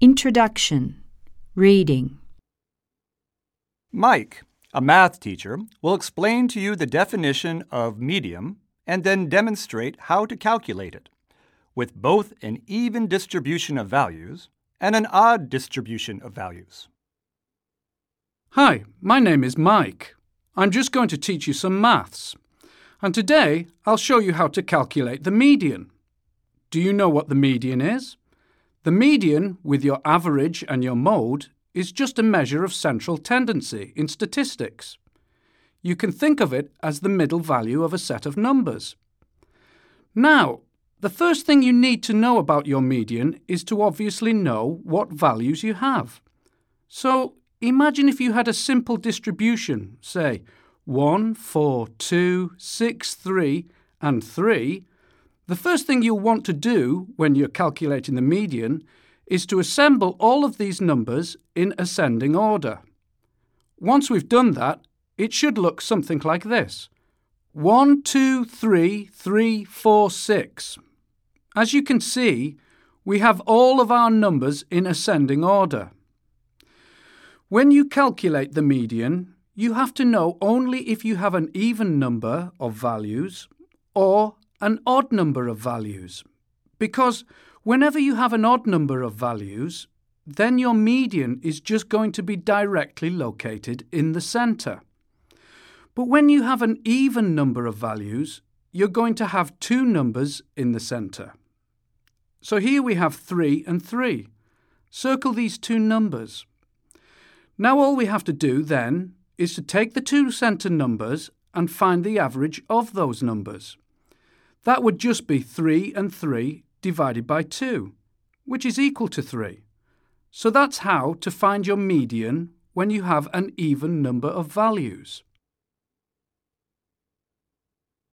Introduction. Reading. Mike, a math teacher, will explain to you the definition of median and then demonstrate how to calculate it, with both an even distribution of values and an odd distribution of values. Hi, my name is Mike. I'm just going to teach you some maths. And today I'll show you how to calculate the median. Do you know what the median is? The median, with your average and your mode, is just a measure of central tendency in statistics. You can think of it as the middle value of a set of numbers. Now, the first thing you need to know about your median is to obviously know what values you have. So, imagine if you had a simple distribution, say 1, 4, 2, 6, 3, and 3. The first thing you'll want to do when you're calculating the median is to assemble all of these numbers in ascending order. Once we've done that, it should look something like this. 1, 2, 3, 3, 4, 6. As you can see, we have all of our numbers in ascending order. When you calculate the median, you have to know only if you have an even number of values or an odd number of values. Because whenever you have an odd number of values, then your median is just going to be directly located in the centre. But when you have an even number of values, you're going to have two numbers in the centre. So here we have 3 and 3. Circle these two numbers. Now all we have to do then is to take the two centre numbers and find the average of those numbers. That would just be 3 and 3 divided by 2, which is equal to 3. So that's how to find your median when you have an even number of values.